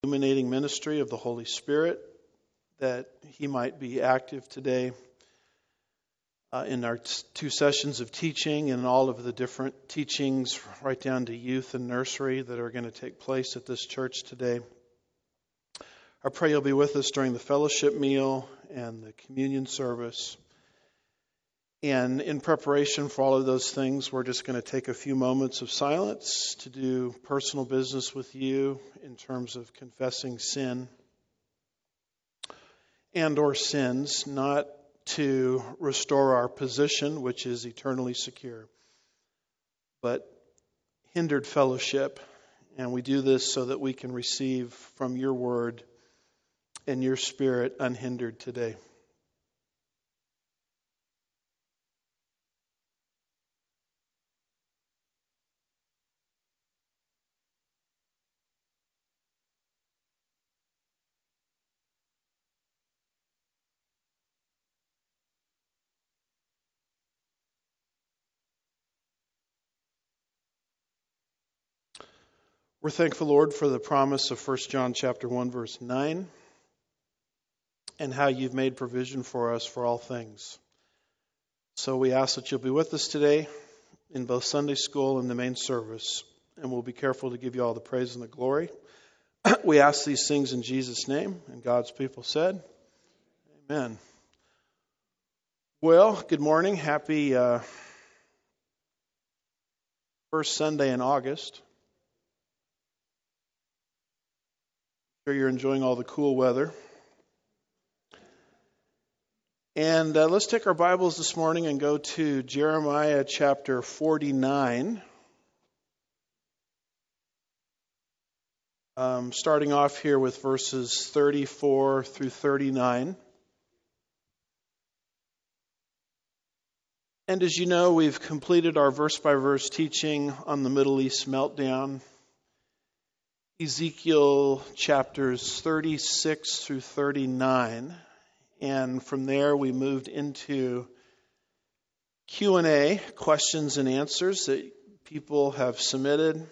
illuminating ministry of the Holy Spirit, that He might be active today in our two sessions of teaching and all of the different teachings right down to youth and nursery that are going to take place at this church today. I pray You'll be with us during the fellowship meal and the communion service. And in preparation for all of those things, we're just going to take a few moments of silence to do personal business with You in terms of confessing sin and or sins, not to restore our position, which is eternally secure, but hindered fellowship. And we do this so that we can receive from Your word and Your Spirit unhindered today. We're thankful, Lord, for the promise of 1 John chapter 1, verse 9, and how You've made provision for us for all things. So we ask that You'll be with us today in both Sunday school and the main service, and we'll be careful to give You all the praise and the glory. We ask these things in Jesus' name, and God's people said, Amen. Well, good morning. Happy first Sunday in August. Sure you're enjoying all the cool weather. And let's take our Bibles this morning and go to Jeremiah chapter 49. Starting off here with verses 34 through 39. And as you know, we've completed our verse-by-verse teaching on the Middle East meltdown. Ezekiel chapters 36 through 39. And from there we moved into Q&A, questions and answers that people have submitted.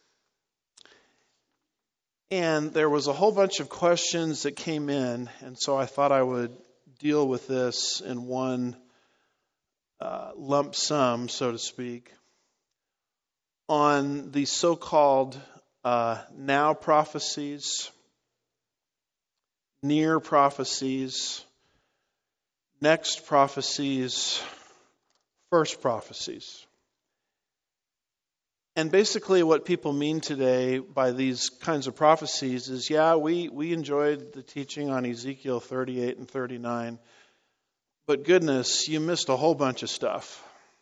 And there was a whole bunch of questions that came in, and so I thought I would deal with this in one lump sum, so to speak, on the so-called now prophecies, near prophecies, next prophecies, first prophecies. And basically what people mean today by these kinds of prophecies is, we enjoyed the teaching on Ezekiel 38 and 39, but goodness, you missed a whole bunch of stuff.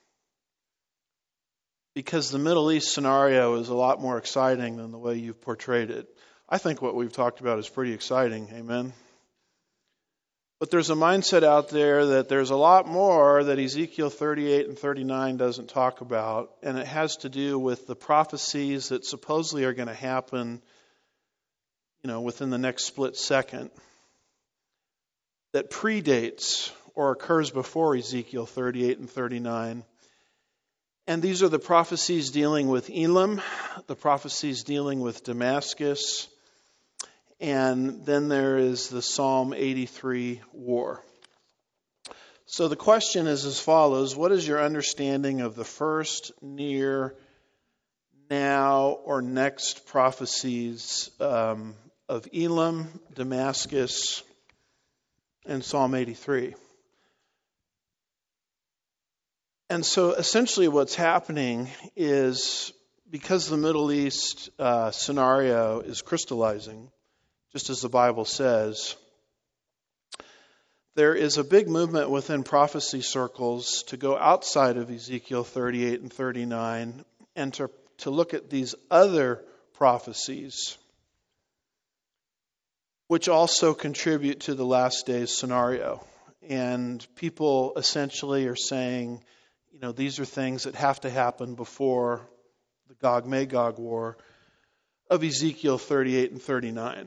Because the Middle East scenario is a lot more exciting than the way you've portrayed it. I think what we've talked about is pretty exciting, amen? But there's a mindset out there that there's a lot more that Ezekiel 38 and 39 doesn't talk about, and it has to do with the prophecies that supposedly are going to happen, within the next split second, that predates or occurs before Ezekiel 38 and 39. And these are the prophecies dealing with Elam, the prophecies dealing with Damascus, and then there is the Psalm 83 war. So the question is as follows: what is your understanding of the first, near, now, or next prophecies of Elam, Damascus, and Psalm 83? And so essentially what's happening is, because the Middle East scenario is crystallizing, just as the Bible says, there is a big movement within prophecy circles to go outside of Ezekiel 38 and 39 and to look at these other prophecies, which also contribute to the last days scenario. And people essentially are saying, these are things that have to happen before the Gog-Magog war of Ezekiel 38 and 39.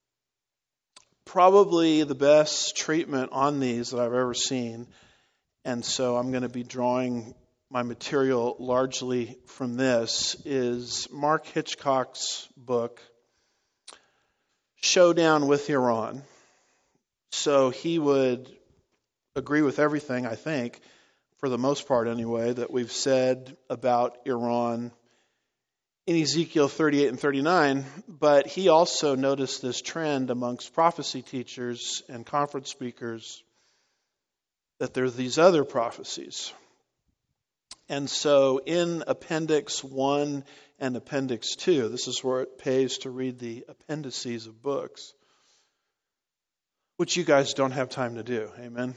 Probably the best treatment on these that I've ever seen, and so I'm going to be drawing my material largely from this, is Mark Hitchcock's book, showdown with Iran. So he would agree with everything, I think, for the most part anyway, that we've said about Iran in Ezekiel 38 and 39, but he also noticed this trend amongst prophecy teachers and conference speakers that there's these other prophecies. And so in Appendix 1 and Appendix 2, this is where it pays to read the appendices of books, which you guys don't have time to do, amen?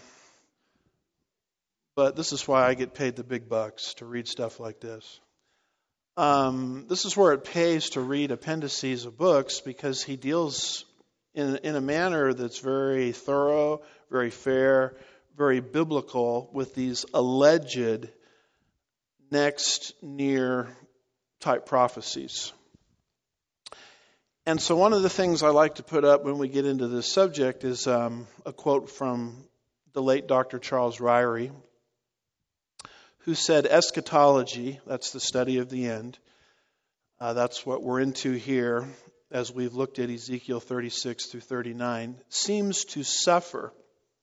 But this is why I get paid the big bucks to read stuff like this. This is where it pays to read appendices of books, because he deals in a manner that's very thorough, very fair, very biblical with these alleged next near type prophecies. And so one of the things I like to put up when we get into this subject is a quote from the late Dr. Charles Ryrie, who said, eschatology, that's the study of the end, that's what we're into here as we've looked at Ezekiel 36 through 39, seems to suffer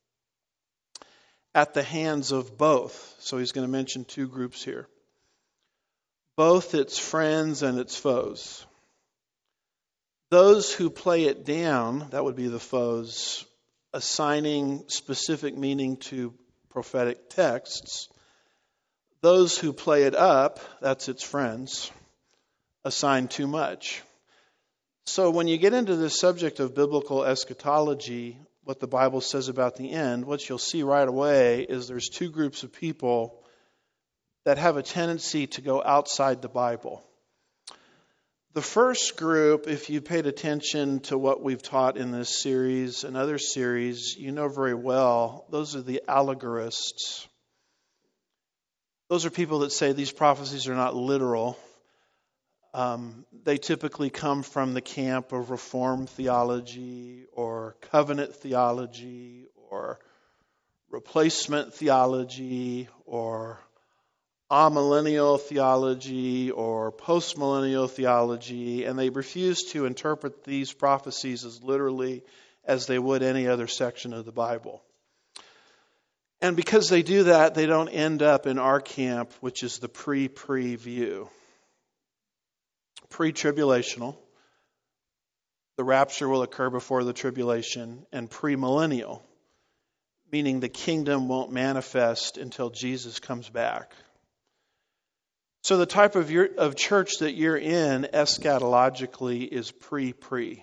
at the hands of both. So he's going to mention two groups here. Both its friends and its foes. Those who play it down, that would be the foes, assigning specific meaning to prophetic texts. Those who play it up, that's its friends, assign too much. So when you get into this subject of biblical eschatology, what the Bible says about the end, what you'll see right away is there's two groups of people that have a tendency to go outside the Bible. The first group, if you paid attention to what we've taught in this series and other series, you know very well, those are the allegorists. Those are people that say these prophecies are not literal. They typically come from the camp of Reformed theology or covenant theology or replacement theology or amillennial theology or postmillennial theology, and they refuse to interpret these prophecies as literally as they would any other section of the Bible. And because they do that, they don't end up in our camp, which is the pre view. Pre-tribulational, the rapture will occur before the tribulation, and premillennial, meaning the kingdom won't manifest until Jesus comes back. So the type of church that you're in eschatologically is pre.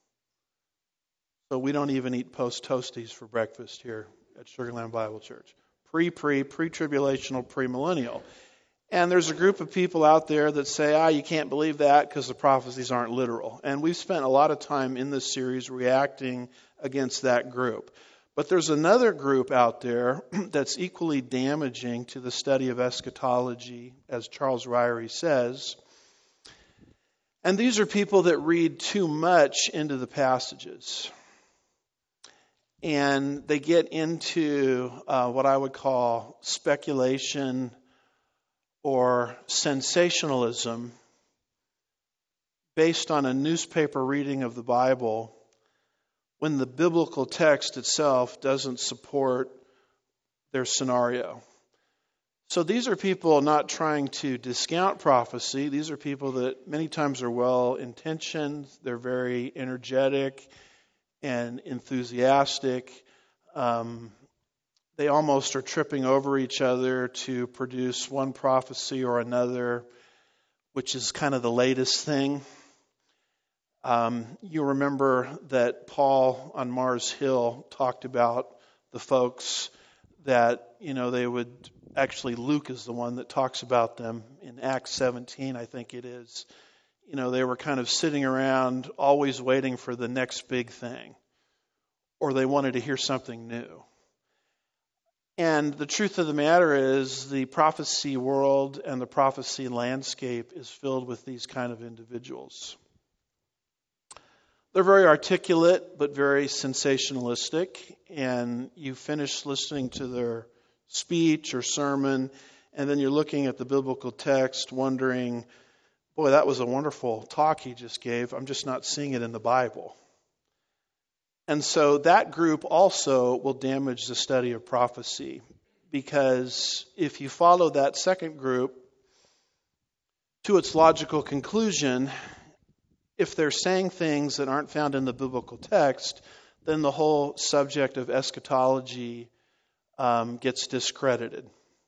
So we don't even eat post-toasties for breakfast here at Sugarland Bible Church. Pre-tribulational, premillennial. And there's a group of people out there that say, you can't believe that because the prophecies aren't literal. And we've spent a lot of time in this series reacting against that group. But there's another group out there that's equally damaging to the study of eschatology, as Charles Ryrie says. And these are people that read too much into the passages. And they get into what I would call speculation or sensationalism based on a newspaper reading of the Bible when the biblical text itself doesn't support their scenario. So these are people not trying to discount prophecy. These are people that many times are well-intentioned. They're very energetic and enthusiastic. They almost are tripping over each other to produce one prophecy or another, which is kind of the latest thing. You remember that Paul on Mars Hill talked about the folks that, they would, actually Luke is the one that talks about them in Acts 17, I think it is. They were kind of sitting around always waiting for the next big thing, or they wanted to hear something new. And the truth of the matter is the prophecy world and the prophecy landscape is filled with these kind of individuals. They're very articulate, but very sensationalistic. And you finish listening to their speech or sermon, and then you're looking at the biblical text wondering, boy, that was a wonderful talk he just gave. I'm just not seeing it in the Bible. And so that group also will damage the study of prophecy, because if you follow that second group to its logical conclusion, if they're saying things that aren't found in the biblical text, then the whole subject of eschatology gets discredited.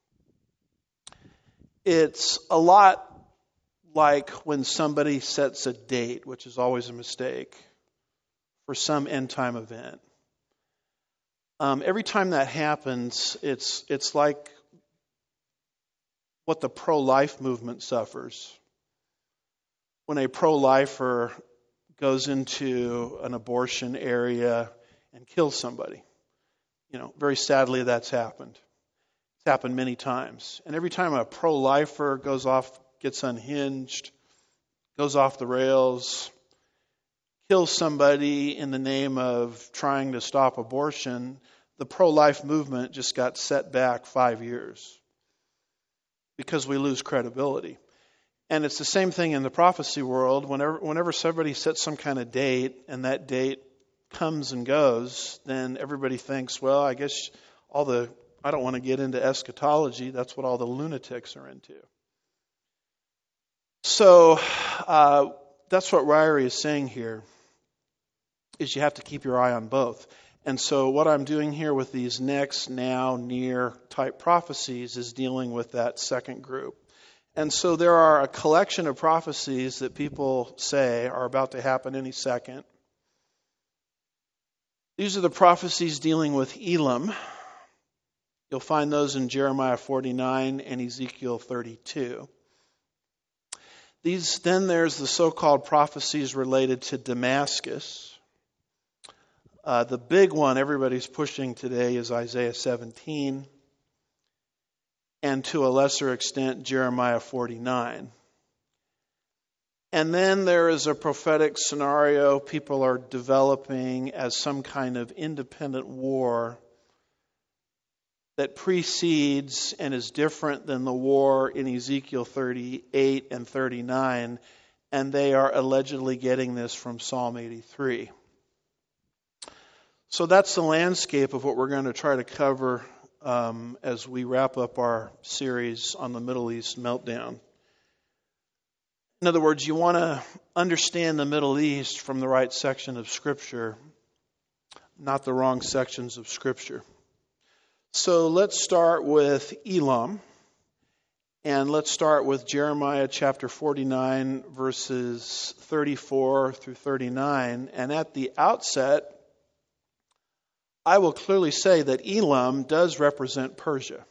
It's a lot like when somebody sets a date, which is always a mistake, for some end time event. Every time that happens, it's like what the pro-life movement suffers. When a pro-lifer goes into an abortion area and kills somebody. Very sadly that's happened. It's happened many times. And every time a pro-lifer goes off, gets unhinged, goes off the rails, kills somebody in the name of trying to stop abortion, the pro-life movement just got set back 5 years because we lose credibility. And it's the same thing in the prophecy world. Whenever somebody sets some kind of date and that date comes and goes, then everybody thinks, well, I guess I don't want to get into eschatology. That's what all the lunatics are into. So that's what Ryrie is saying here, is you have to keep your eye on both. And so what I'm doing here with these next, now, near type prophecies is dealing with that second group. And so there are a collection of prophecies that people say are about to happen any second. These are the prophecies dealing with Elam. You'll find those in Jeremiah 49 and Ezekiel 32. Then there's the so-called prophecies related to Damascus. The big one everybody's pushing today is Isaiah 17, and to a lesser extent, Jeremiah 49. And then there is a prophetic scenario people are developing as some kind of independent war that precedes and is different than the war in Ezekiel 38 and 39, and they are allegedly getting this from Psalm 83. So that's the landscape of what we're going to try to cover as we wrap up our series on the Middle East meltdown. In other words, you want to understand the Middle East from the right section of Scripture, not the wrong sections of Scripture. So let's start with Elam, and let's start with Jeremiah chapter 49, verses 34 through 39. And at the outset, I will clearly say that Elam does represent Persia.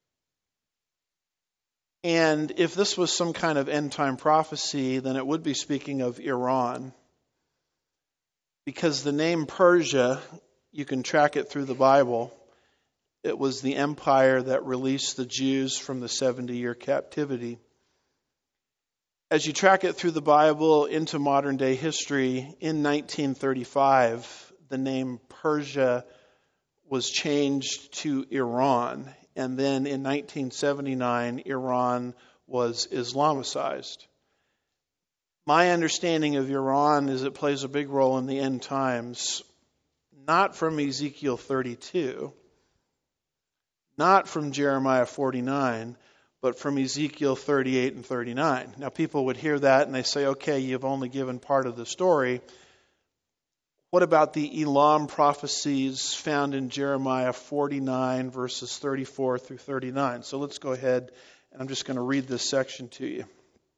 And if this was some kind of end-time prophecy, then it would be speaking of Iran. Because the name Persia, you can track it through the Bible. It was the empire that released the Jews from the 70-year captivity. As you track it through the Bible into modern-day history, in 1935, the name Persia was changed to Iran. And then in 1979, Iran was Islamicized. My understanding of Iran is it plays a big role in the end times, not from Ezekiel 32, not from Jeremiah 49, but from Ezekiel 38 and 39. Now people would hear that and they say, okay, you've only given part of the story. What about the Elam prophecies found in Jeremiah 49, verses 34 through 39? So let's go ahead, and I'm just going to read this section to you.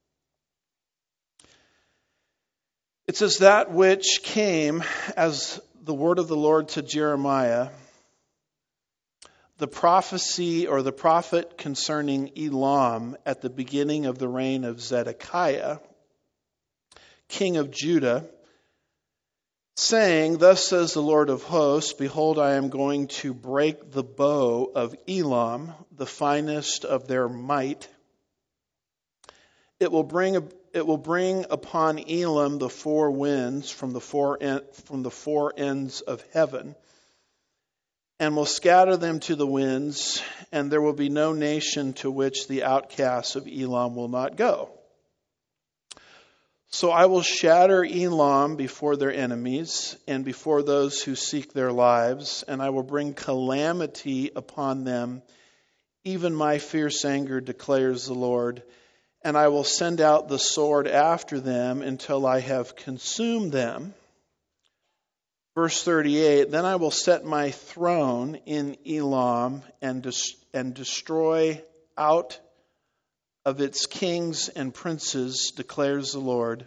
It says, that which came as the word of the Lord to Jeremiah, the prophecy or the prophet concerning Elam at the beginning of the reign of Zedekiah, king of Judah, saying, thus says the Lord of hosts, behold, I am going to break the bow of Elam, the finest of their might. It will bring upon Elam the four winds from the four ends of heaven, and will scatter them to the winds, and there will be no nation to which the outcasts of Elam will not go. So I will shatter Elam before their enemies and before those who seek their lives, and I will bring calamity upon them. Even my fierce anger, declares the Lord, and I will send out the sword after them until I have consumed them. Verse 38, then I will set my throne in Elam and destroy out of its kings and princes, declares the Lord.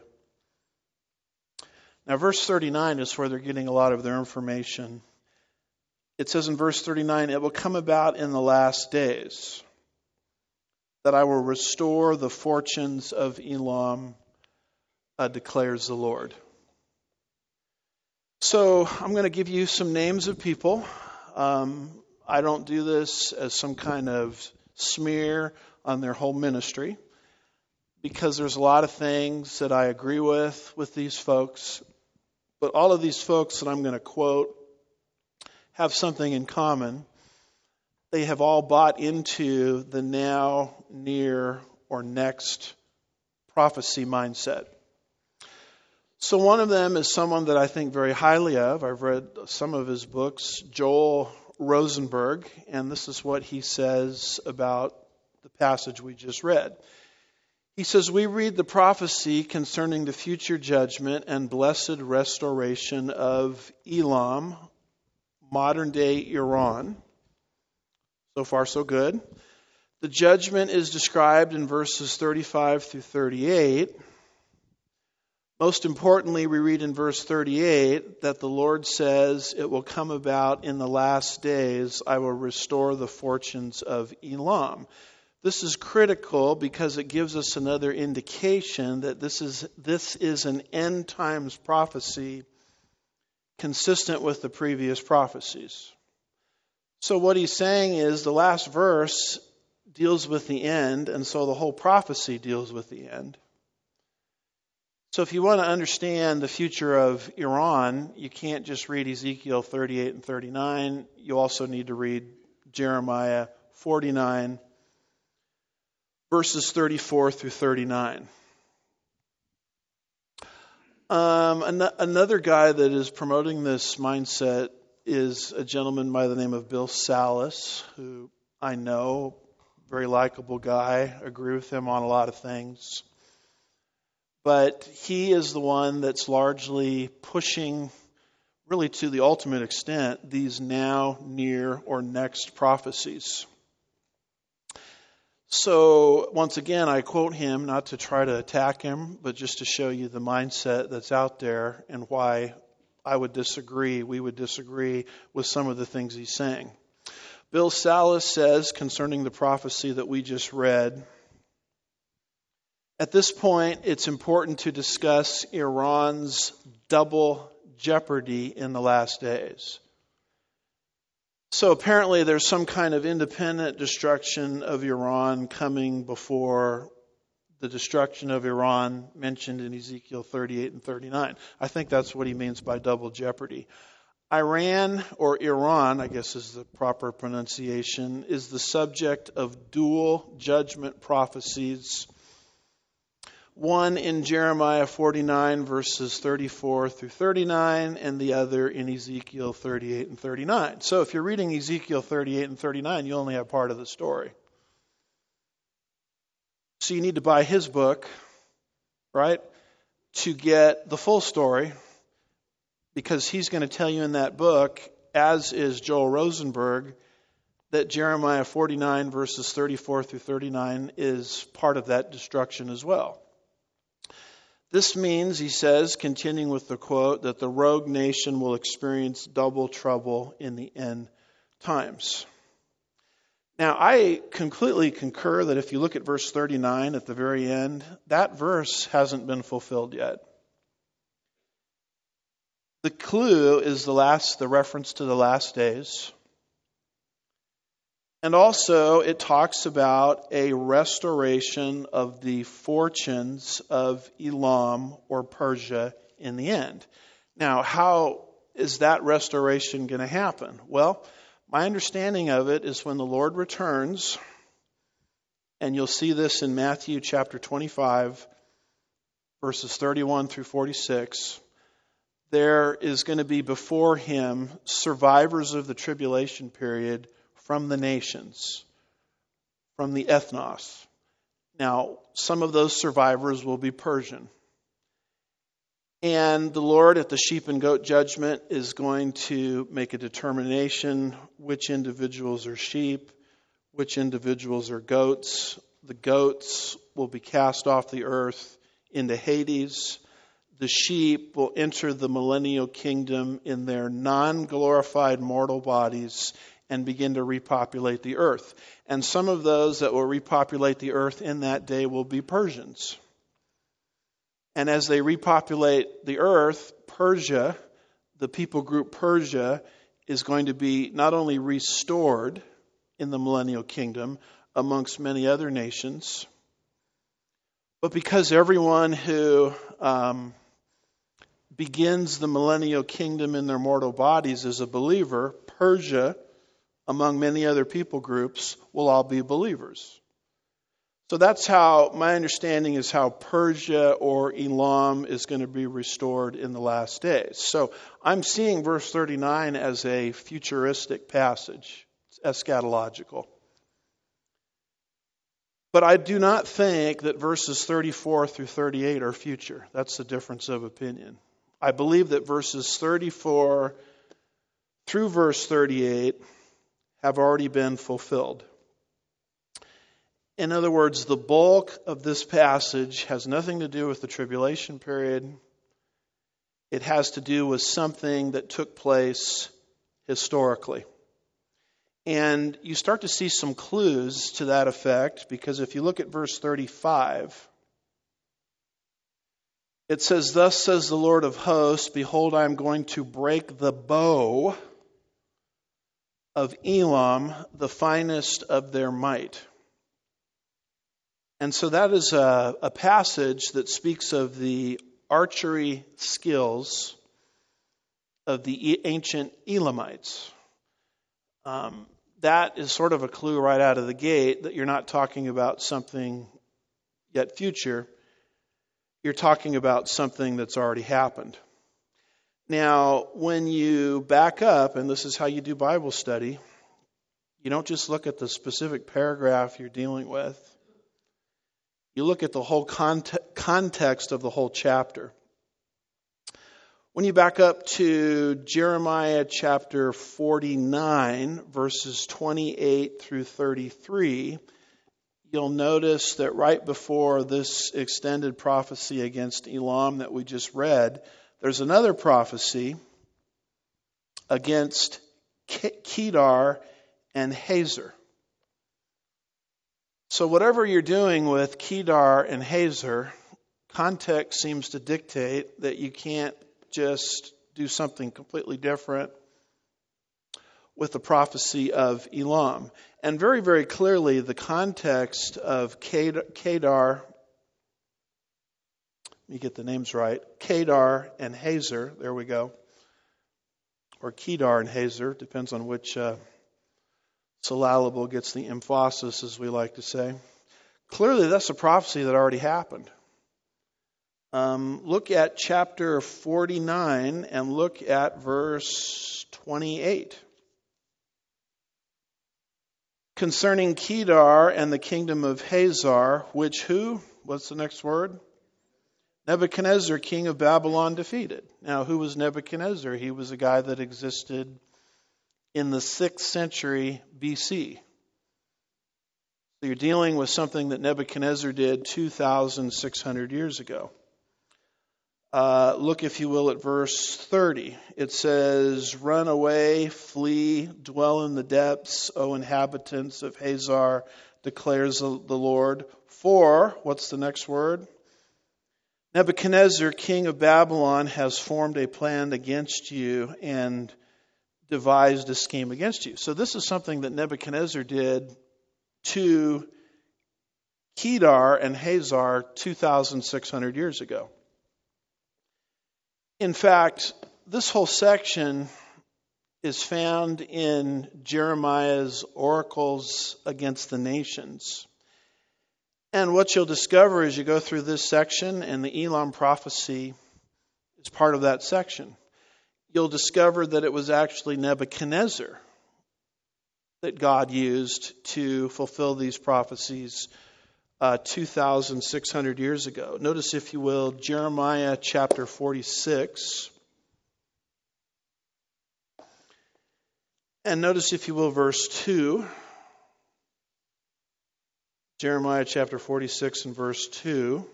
Now, verse 39 is where they're getting a lot of their information. It says in verse 39, it will come about in the last days that I will restore the fortunes of Elam, declares the Lord. So I'm going to give you some names of people. I don't do this as some kind of smear on their whole ministry, because there's a lot of things that I agree with these folks. But all of these folks that I'm going to quote have something in common. They have all bought into the now, near, or next prophecy mindset. So one of them is someone that I think very highly of. I've read some of his books, Joel Rosenberg, and this is what he says about the passage we just read. He says, we read the prophecy concerning the future judgment and blessed restoration of Elam, modern-day Iran. So far, so good. The judgment is described in verses 35 through 38. Most importantly, we read in verse 38 that the Lord says, it will come about in the last days, I will restore the fortunes of Elam. This is critical because it gives us another indication that this is an end times prophecy consistent with the previous prophecies. So what he's saying is the last verse deals with the end, and so the whole prophecy deals with the end. So if you want to understand the future of Iran, you can't just read Ezekiel 38 and 39. You also need to read Jeremiah 49, verses 34 through 39. Another guy that is promoting this mindset is a gentleman by the name of Bill Salus, who I know, very likable guy, agree with him on a lot of things. But he is the one that's largely pushing, really to the ultimate extent, these now, near, or next prophecies. So, once again, I quote him not to try to attack him, but just to show you the mindset that's out there and why we would disagree with some of the things he's saying. Bill Salus says concerning the prophecy that we just read, at this point, it's important to discuss Iran's double jeopardy in the last days. So apparently there's some kind of independent destruction of Iran coming before the destruction of Iran mentioned in Ezekiel 38 and 39. I think that's what he means by double jeopardy. Iran, or Iran, I guess is the proper pronunciation, is the subject of dual judgment prophecies. One in Jeremiah 49, verses 34 through 39, and the other in Ezekiel 38 and 39. So if you're reading Ezekiel 38 and 39, you only have part of the story. So you need to buy his book, right, to get the full story, because he's going to tell you in that book, as is Joel Rosenberg, that Jeremiah 49, verses 34 through 39 is part of that destruction as well. This means, he says, continuing with the quote, that the rogue nation will experience double trouble in the end times. Now, I completely concur that if you look at verse 39 at the very end, that verse hasn't been fulfilled yet. The clue is the reference to the last days. And also, it talks about a restoration of the fortunes of Elam or Persia in the end. Now, how is that restoration going to happen? Well, my understanding of it is when the Lord returns, and you'll see this in Matthew chapter 25, verses 31 through 46, there is going to be before him survivors of the tribulation period from the nations, from the ethnos. Now, some of those survivors will be Persian. And the Lord at the sheep and goat judgment is going to make a determination which individuals are sheep, which individuals are goats. The goats will be cast off the earth into Hades. The sheep will enter the millennial kingdom in their non-glorified mortal bodies and begin to repopulate the earth. And some of those that will repopulate the earth in that day will be Persians. And as they repopulate the earth, Persia, the people group Persia, is going to be not only restored in the millennial kingdom amongst many other nations, but because everyone who begins the millennial kingdom in their mortal bodies is a believer, Persia, among many other people groups, will all be believers. So that's how, my understanding is how Persia or Elam is going to be restored in the last days. So I'm seeing verse 39 as a futuristic passage. It's eschatological. But I do not think that verses 34 through 38 are future. That's the difference of opinion. I believe that verses 34 through verse 38 have already been fulfilled. In other words, the bulk of this passage has nothing to do with the tribulation period. It has to do with something that took place historically. And you start to see some clues to that effect, because if you look at verse 35, it says, "Thus says the Lord of hosts, behold, I am going to break the bow of Elam, the finest of their might." And so that is a passage that speaks of the archery skills of the ancient Elamites. That is sort of a clue right out of the gate that you're not talking about something yet future. You're talking about something that's already happened. Now, when you back up, and this is how you do Bible study, you don't just look at the specific paragraph you're dealing with. You look at the whole context of the whole chapter. When you back up to Jeremiah chapter 49, verses 28 through 33, you'll notice that right before this extended prophecy against Elam that we just read, there's another prophecy against Kedar and Hazer. So whatever you're doing with Kedar and Hazer, context seems to dictate that you can't just do something completely different with the prophecy of Elam. And very, very clearly, the context of Kedar, let me get the names right, Kedar and Hazer, there we go, or Kedar and Hazer, depends on which syllable gets the emphasis, as we like to say. Clearly, that's a prophecy that already happened. Look at chapter 49 and look at verse 28. Concerning Kedar and the kingdom of Hazar, which who? What's the next word? Nebuchadnezzar, king of Babylon, defeated. Now, who was Nebuchadnezzar? He was a guy that existed in the 6th century BC. So you're dealing with something that Nebuchadnezzar did 2,600 years ago. Look, if you will, at verse 30. It says, "Run away, flee, dwell in the depths, O inhabitants of Hazar, declares the Lord. For," what's the next word? "Nebuchadnezzar, king of Babylon, has formed a plan against you and devised a scheme against you." So this is something that Nebuchadnezzar did to Kedar and Hazar 2,600 years ago. In fact, this whole section is found in Jeremiah's oracles against the nations. And what you'll discover as you go through this section, and the Elam prophecy is part of that section, you'll discover that it was actually Nebuchadnezzar that God used to fulfill these prophecies 2,600 years ago. Notice, if you will, Jeremiah chapter 46. And notice, if you will, verse 2. Jeremiah chapter 46 and verse 2.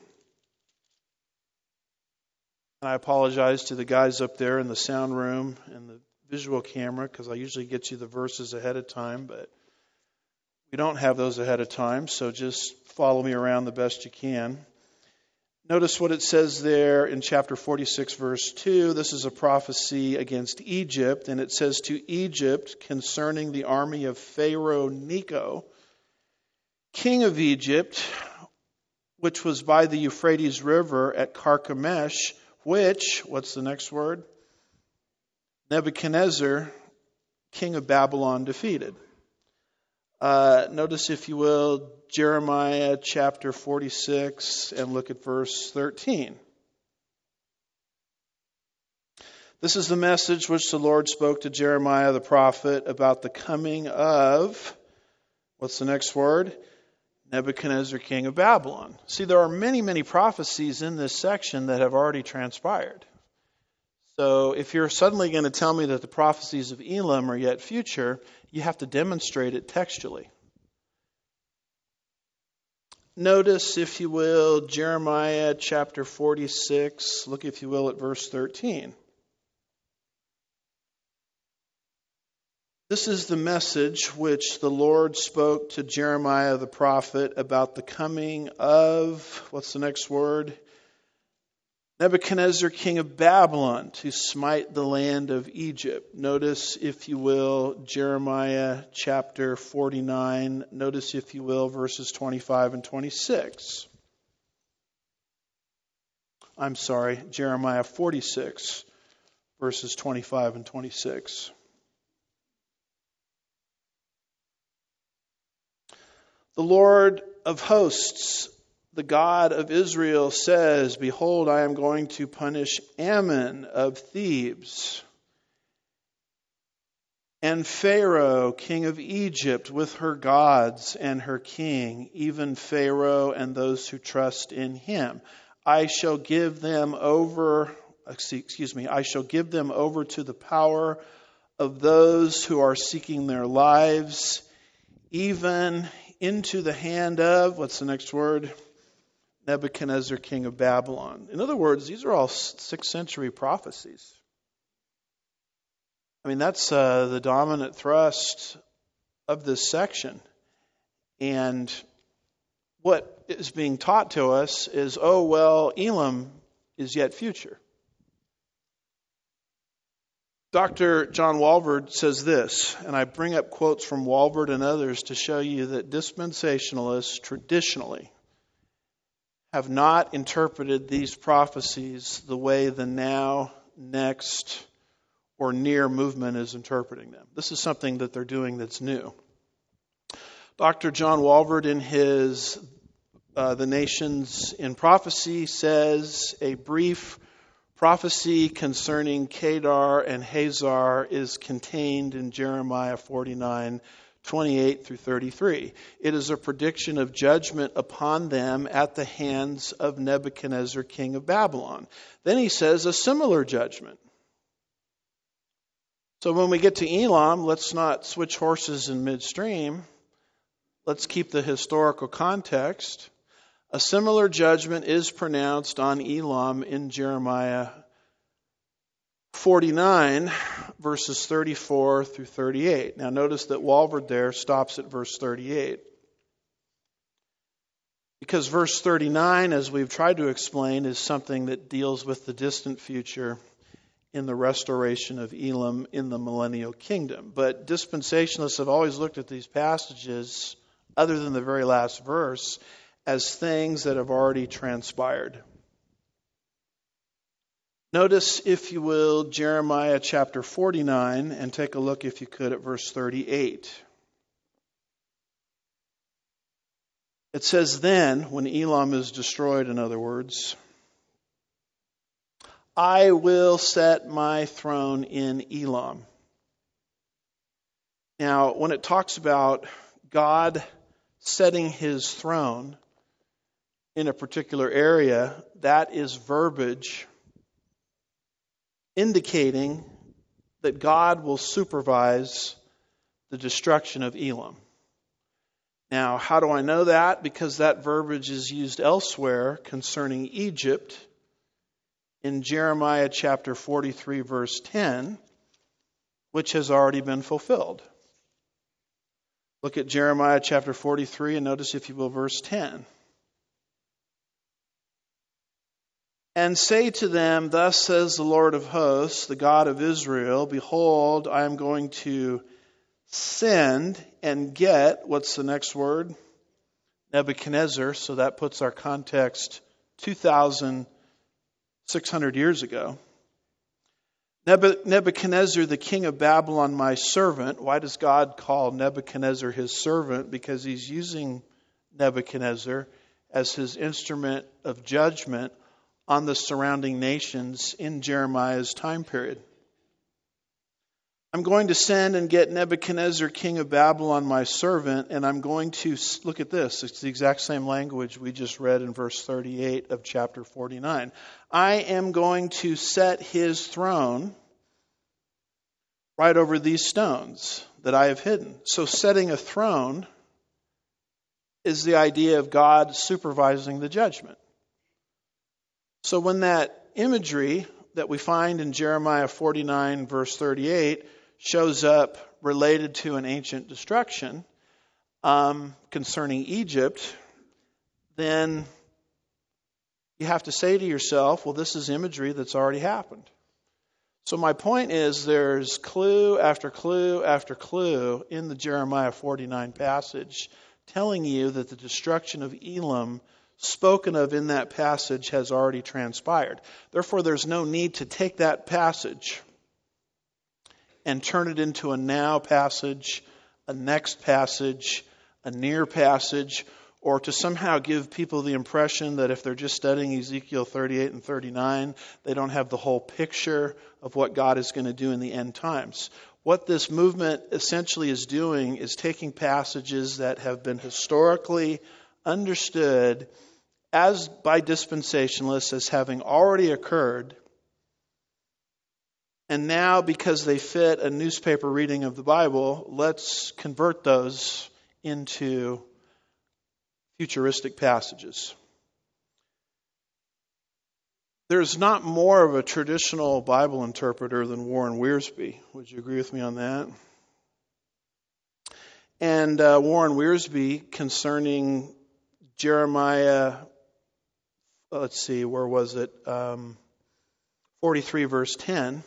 And I apologize to the guys up there in the sound room and the visual camera, because I usually get you the verses ahead of time, but we don't have those ahead of time, so just follow me around the best you can. Notice what it says there in chapter 46, verse 2. This is a prophecy against Egypt, and it says, to Egypt concerning the army of Pharaoh Necho, king of Egypt, which was by the Euphrates River at Carchemish, which, what's the next word? Nebuchadnezzar, king of Babylon, defeated. Notice, if you will, Jeremiah chapter 46 and look at verse 13. This is the message which the Lord spoke to Jeremiah the prophet about the coming of, what's the next word? Nebuchadnezzar, king of Babylon. See, there are many, many prophecies in this section that have already transpired. So if you're suddenly going to tell me that the prophecies of Elam are yet future, you have to demonstrate it textually. Notice, if you will, Jeremiah chapter 46. Look, if you will, at verse 13. This is the message which the Lord spoke to Jeremiah the prophet about the coming of, what's the next word? Nebuchadnezzar, king of Babylon, to smite the land of Egypt. Notice, if you will, Jeremiah chapter 49. Notice, if you will, verses 25 and 26. I'm sorry, Jeremiah 46, verses 25 and 26. The Lord of hosts, the God of Israel, says, behold, I am going to punish Ammon of Thebes, and Pharaoh, king of Egypt, with her gods and her king, even Pharaoh and those who trust in him. I shall give them over to the power of those who are seeking their lives, even into the hand of, what's the next word? Nebuchadnezzar, king of Babylon. In other words, these are all 6th century prophecies. I mean, that's the dominant thrust of this section. And what is being taught to us is, oh, well, Elam is yet future. Dr. John Walvoord says this, and I bring up quotes from Walvoord and others to show you that dispensationalists traditionally have not interpreted these prophecies the way the now, next, or near movement is interpreting them. This is something that they're doing that's new. Dr. John Walvoord, in his The Nations in Prophecy, says a brief prophecy concerning Kedar and Hazar is contained in Jeremiah 49, 28 through 33. It is a prediction of judgment upon them at the hands of Nebuchadnezzar, king of Babylon. Then he says a similar judgment. So when we get to Elam, let's not switch horses in midstream. Let's keep the historical context. A similar judgment is pronounced on Elam in Jeremiah 49, verses 34 through 38. Now notice that Walvoord there stops at verse 38. Because verse 39, as we've tried to explain, is something that deals with the distant future in the restoration of Elam in the millennial kingdom. But dispensationalists have always looked at these passages, other than the very last verse, as things that have already transpired. Notice, if you will, Jeremiah chapter 49, and take a look, if you could, at verse 38. It says then, when Elam is destroyed, in other words, I will set my throne in Elam. Now, when it talks about God setting his throne in a particular area, that is verbiage indicating that God will supervise the destruction of Elam. Now, how do I know that? Because that verbiage is used elsewhere concerning Egypt in Jeremiah chapter 43, verse 10, which has already been fulfilled. Look at Jeremiah chapter 43 and notice, if you will, verse 10. And say to them, thus says the Lord of hosts, the God of Israel, behold, I am going to send and get, what's the next word? Nebuchadnezzar. So that puts our context 2,600 years ago. Nebuchadnezzar, the king of Babylon, my servant. Why does God call Nebuchadnezzar his servant? Because he's using Nebuchadnezzar as his instrument of judgment on the surrounding nations in Jeremiah's time period. I'm going to send and get Nebuchadnezzar, king of Babylon, my servant, and I'm going to, look at this, it's the exact same language we just read in verse 38 of chapter 49. I am going to set his throne right over these stones that I have hidden. So setting a throne is the idea of God supervising the judgment. So when that imagery that we find in Jeremiah 49, verse 38, shows up related to an ancient destruction concerning Egypt, then you have to say to yourself, well, this is imagery that's already happened. So my point is, there's clue after clue after clue in the Jeremiah 49 passage telling you that the destruction of Elam spoken of in that passage has already transpired. Therefore, there's no need to take that passage and turn it into a now passage, a next passage, a near passage, or to somehow give people the impression that if they're just studying Ezekiel 38 and 39, they don't have the whole picture of what God is going to do in the end times. What this movement essentially is doing is taking passages that have been historically understood as by dispensationalists as having already occurred, and now, because they fit a newspaper reading of the Bible, let's convert those into futuristic passages. There's not more of a traditional Bible interpreter than Warren Wiersbe. Would you agree with me on that? And Warren Wiersbe, concerning Jeremiah, let's see, where was it? 43 verse 10.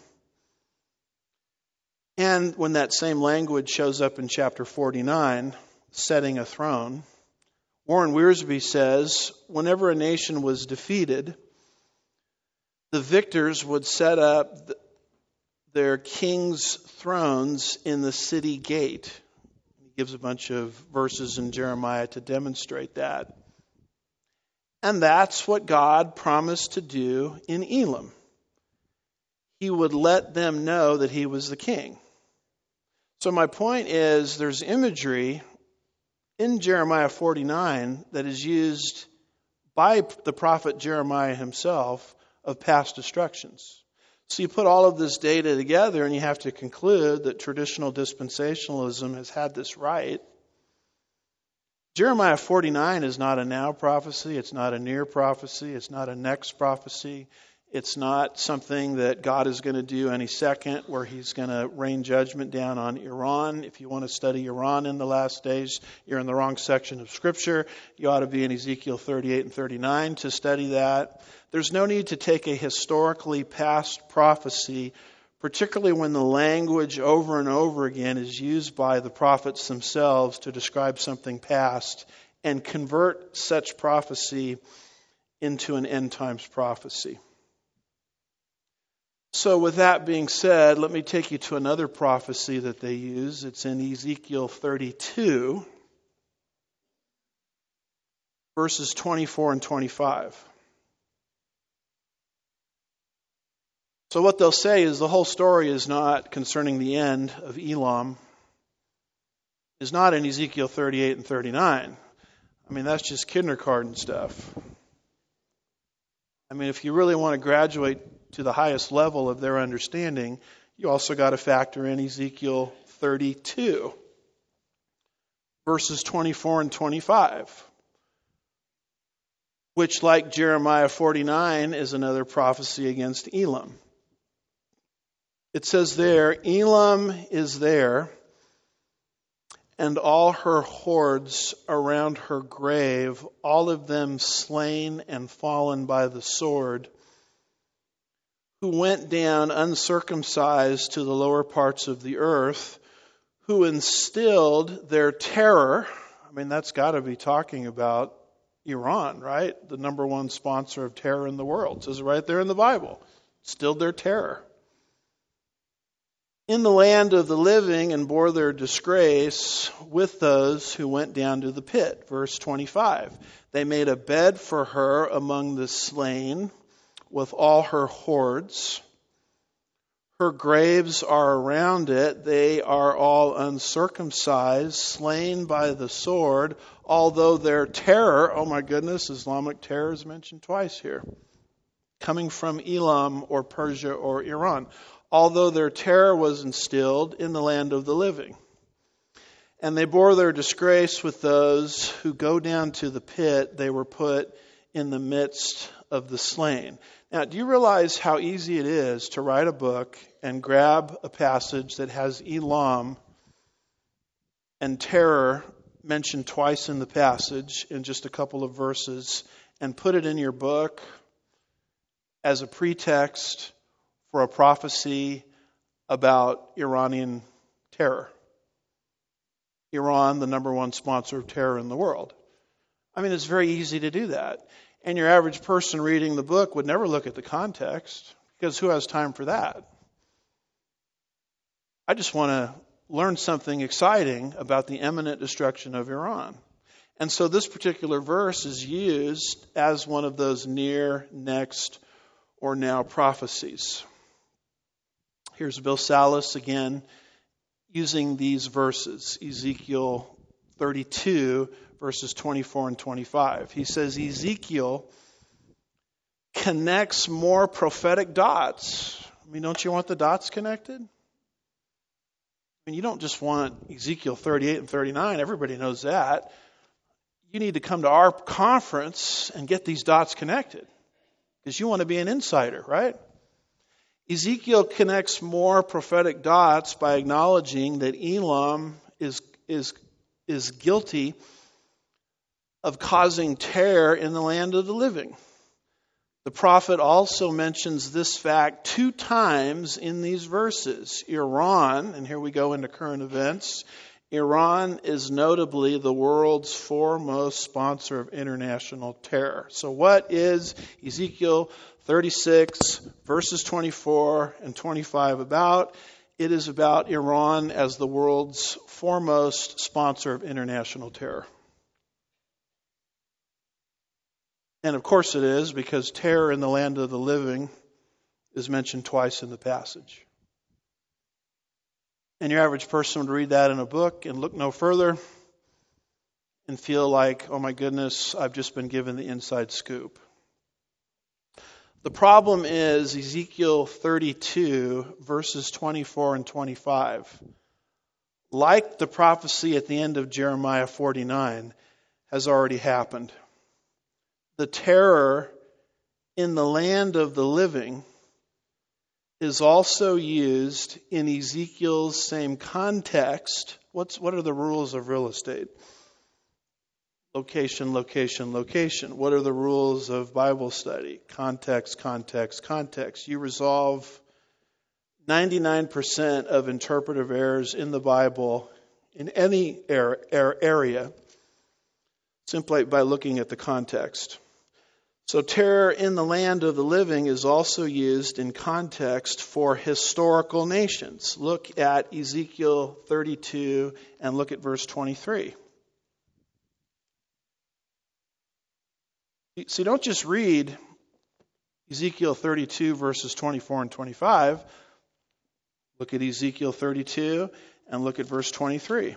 And when that same language shows up in chapter 49, setting a throne, Warren Wiersbe says, whenever a nation was defeated, the victors would set up their king's thrones in the city gate. He gives a bunch of verses in Jeremiah to demonstrate that. And that's what God promised to do in Elam. He would let them know that he was the king. So my point is, there's imagery in Jeremiah 49 that is used by the prophet Jeremiah himself of past destructions. So you put all of this data together and you have to conclude that traditional dispensationalism has had this right. Jeremiah 49 is not a now prophecy. It's not a near prophecy. It's not a next prophecy. It's not something that God is going to do any second, where he's going to rain judgment down on Iran. If you want to study Iran in the last days, you're in the wrong section of Scripture. You ought to be in Ezekiel 38 and 39 to study that. There's no need to take a historically past prophecy, particularly when the language over and over again is used by the prophets themselves to describe something past, and convert such prophecy into an end times prophecy. So with that being said, let me take you to another prophecy that they use. It's in Ezekiel 32. verses 24 and 25. So what they'll say is the whole story is not concerning the end of Elam, is not in Ezekiel 38 and 39. I mean, that's just kindergarten stuff. I mean, if you really want to graduate to the highest level of their understanding, you also got to factor in Ezekiel 32, verses 24 and 25, which, like Jeremiah 49, is another prophecy against Elam. It says there, Elam is there, and all her hordes around her grave, all of them slain and fallen by the sword, who went down uncircumcised to the lower parts of the earth, who instilled their terror. I mean, that's got to be talking about Iran, right? The number one sponsor of terror in the world. It says it right there in the Bible. Instilled their terror in the land of the living, and bore their disgrace with those who went down to the pit. Verse 25. They made a bed for her among the slain with all her hordes. Her graves are around it. They are all uncircumcised, slain by the sword, although their terror, oh my goodness, Islamic terror is mentioned twice here, coming from Elam or Persia or Iran. Although their terror was instilled in the land of the living. And they bore their disgrace with those who go down to the pit. They were put in the midst of the slain. Now, do you realize how easy it is to write a book and grab a passage that has Elam and terror mentioned twice in the passage in just a couple of verses and put it in your book as a pretext for a prophecy about Iranian terror? Iran, the number one sponsor of terror in the world. I mean, it's very easy to do that. And your average person reading the book would never look at the context, because who has time for that? I just want to learn something exciting about the imminent destruction of Iran. And so this particular verse is used as one of those near, next, or now prophecies. Here's Bill Salus again using these verses, Ezekiel 32, verses 24 and 25. He says Ezekiel connects more prophetic dots. I mean, don't you want the dots connected? I mean, you don't just want Ezekiel 38 and 39. Everybody knows that. You need to come to our conference and get these dots connected, because you want to be an insider, right? Ezekiel connects more prophetic dots by acknowledging that Elam is guilty of causing terror in the land of the living. The prophet also mentions this fact 2 times in these verses. Iran, and here we go into current events, Iran is notably the world's foremost sponsor of international terror. So what is Ezekiel 36, verses 24 and 25 about? It is about Iran as the world's foremost sponsor of international terror. And of course it is, because terror in the land of the living is mentioned twice in the passage. And your average person would read that in a book and look no further and feel like, oh my goodness, I've just been given the inside scoop. The problem is Ezekiel 32, verses 24 and 25, like the prophecy at the end of Jeremiah 49, has already happened. The terror in the land of the living is also used in Ezekiel's same context. What are the rules of real estate? Location, location, location. What are the rules of Bible study? Context, context, context. You resolve 99% of interpretive errors in the Bible in any area simply by looking at the context. So terror in the land of the living is also used in context for historical nations. Look at Ezekiel 32 and look at verse 23. See, don't just read Ezekiel 32, verses 24 and 25. Look at Ezekiel 32 and look at verse 23.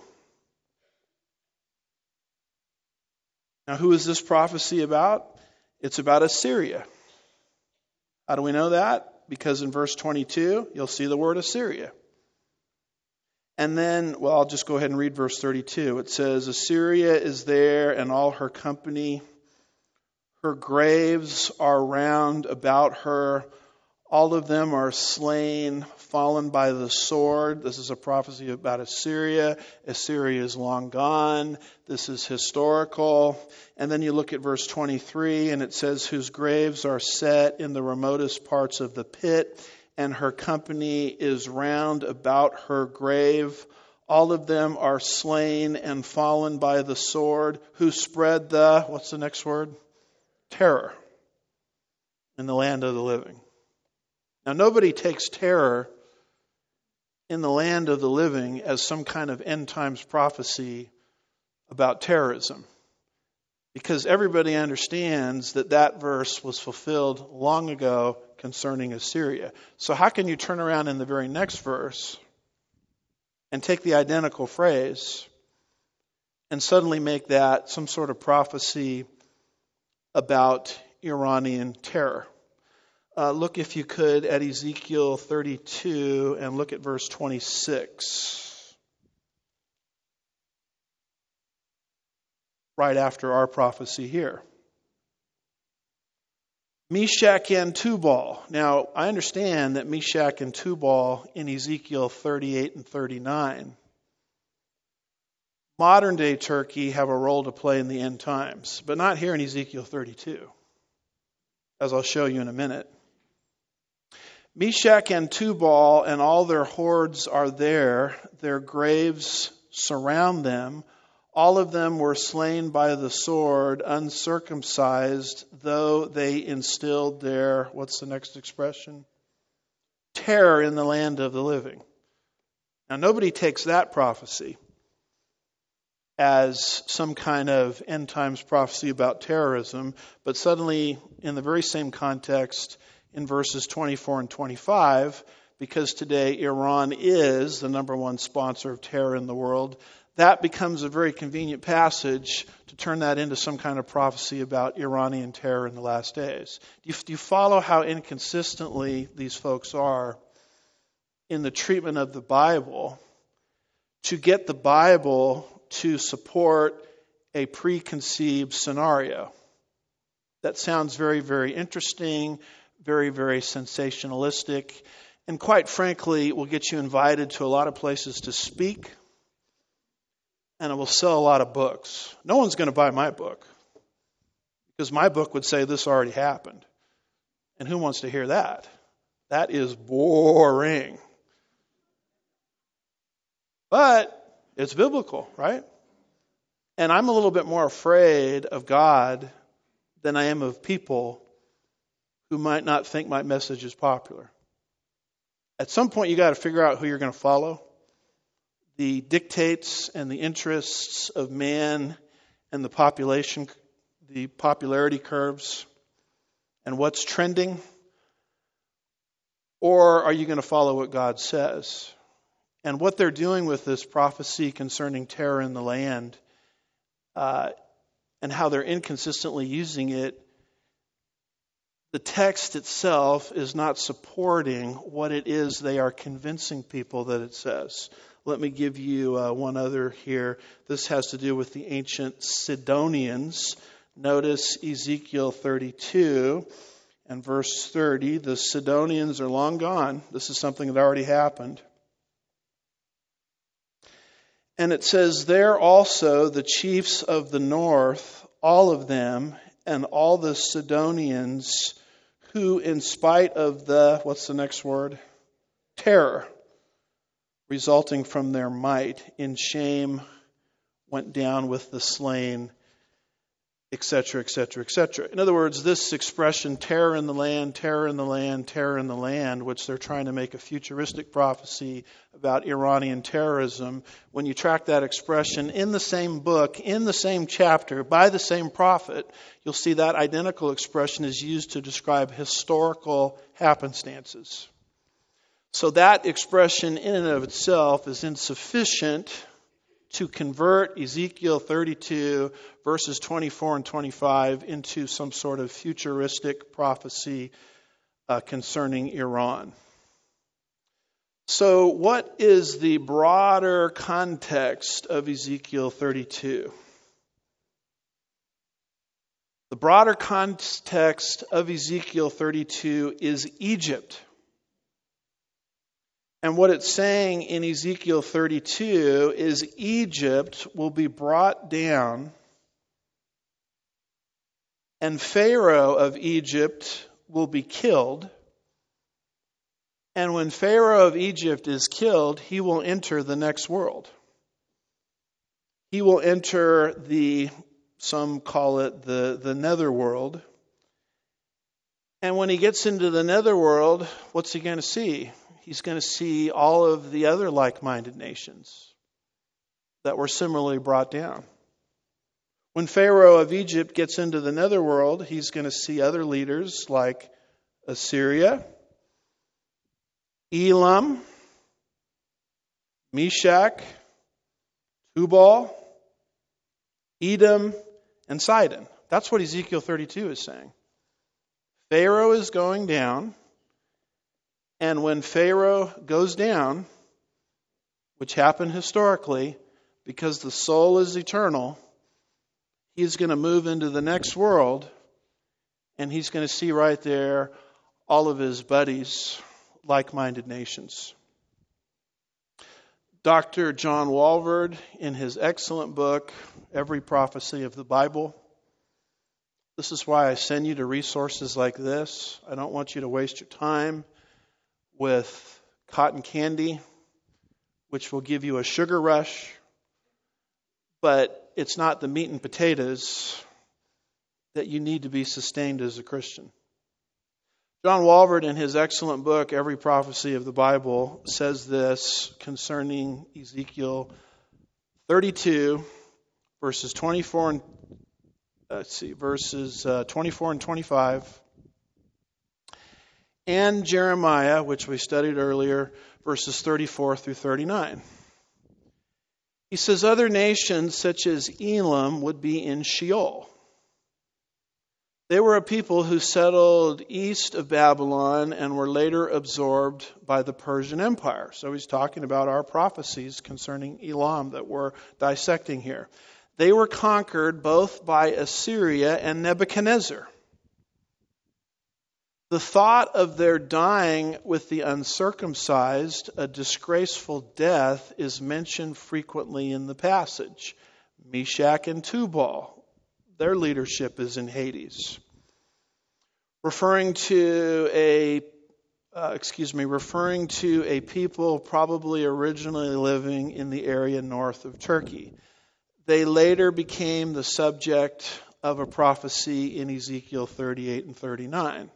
Now, who is this prophecy about? It's about Assyria. How do we know that? Because in verse 22, you'll see the word Assyria. And then, well, I'll just go ahead and read verse 32. It says, Assyria is there and all her company. Her graves are round about her. All of them are slain, fallen by the sword. This is a prophecy about Assyria. Assyria is long gone. This is historical. And then you look at verse 23, and it says, whose graves are set in the remotest parts of the pit, and her company is round about her grave. All of them are slain and fallen by the sword. Who spread the, what's the next word? Terror in the land of the living. Now, nobody takes terror in the land of the living as some kind of end times prophecy about terrorism, because everybody understands that that verse was fulfilled long ago concerning Assyria. So how can you turn around in the very next verse and take the identical phrase and suddenly make that some sort of prophecy about Iranian terror? Look, if you could, at Ezekiel 32 and look at verse 26. Right after our prophecy here. Meshach and Tubal. Now, I understand that Meshach and Tubal in Ezekiel 38 and 39. Modern day Turkey have a role to play in the end times, but not here in Ezekiel 32, as I'll show you in a minute. Meshach and Tubal and all their hordes are there. Their graves surround them. All of them were slain by the sword, uncircumcised, though they instilled their, what's the next expression? Terror in the land of the living. Now, nobody takes that prophecy as some kind of end times prophecy about terrorism, but suddenly, in the very same context, in verses 24 and 25, because today Iran is the number one sponsor of terror in the world, that becomes a very convenient passage to turn that into some kind of prophecy about Iranian terror in the last days. Do you follow how inconsistently these folks are in the treatment of the Bible to get the Bible to support a preconceived scenario? That sounds very, very interesting, very, very sensationalistic, and quite frankly, will get you invited to a lot of places to speak, and it will sell a lot of books. No one's going to buy my book, because my book would say this already happened. And who wants to hear that? That is boring. But it's biblical, right? And I'm a little bit more afraid of God than I am of people who might not think my message is popular. At some point, you got to figure out who you're going to follow. The dictates and the interests of man and the population, the popularity curves, and what's trending. Or are you going to follow what God says? And what they're doing with this prophecy concerning terror in the land, and how they're inconsistently using it, the text itself is not supporting what it is they are convincing people that it says. Let me give you one other here. This has to do with the ancient Sidonians. Notice Ezekiel 32 and verse 30. The Sidonians are long gone. This is something that already happened. And it says, there also the chiefs of the north, all of them, and all the Sidonians, who in spite of the, what's the next word? Terror, resulting from their might, in shame went down with the slain, etc., etc., etc. In other words, this expression, terror in the land, terror in the land, terror in the land, which they're trying to make a futuristic prophecy about Iranian terrorism, when you track that expression in the same book, in the same chapter, by the same prophet, you'll see that identical expression is used to describe historical happenstances. So that expression in and of itself is insufficient to convert Ezekiel 32, verses 24 and 25, into some sort of futuristic prophecy concerning Iran. So what is the broader context of Ezekiel 32? The broader context of Ezekiel 32 is Egypt. And what it's saying in Ezekiel 32 is Egypt will be brought down, and Pharaoh of Egypt will be killed. And when Pharaoh of Egypt is killed, he will enter the next world. He will enter some call it the netherworld. And when he gets into the netherworld, what's he going to see? He's going to see all of the other like-minded nations that were similarly brought down. When Pharaoh of Egypt gets into the netherworld, he's going to see other leaders like Assyria, Elam, Meshach, Tubal, Edom, and Sidon. That's what Ezekiel 32 is saying. Pharaoh is going down. And when Pharaoh goes down, which happened historically, because the soul is eternal, he's going to move into the next world, and he's going to see right there all of his buddies, like-minded nations. Dr. John Walvoord, in his excellent book, Every Prophecy of the Bible, this is why I send you to resources like this. I don't want you to waste your time with cotton candy, which will give you a sugar rush, but it's not the meat and potatoes that you need to be sustained as a Christian. John Walvoord, in his excellent book, Every Prophecy of the Bible, says this concerning Ezekiel 32, verses 24 and 25. And Jeremiah, which we studied earlier, verses 34 through 39. He says other nations such as Elam would be in Sheol. They were a people who settled east of Babylon and were later absorbed by the Persian Empire. So he's talking about our prophecies concerning Elam that we're dissecting here. They were conquered both by Assyria and Nebuchadnezzar. The thought of their dying with the uncircumcised, a disgraceful death, is mentioned frequently in the passage. Meshach and Tubal, their leadership is in Hades. Referring to a people probably originally living in the area north of Turkey. They later became the subject of a prophecy in Ezekiel 38 and 39.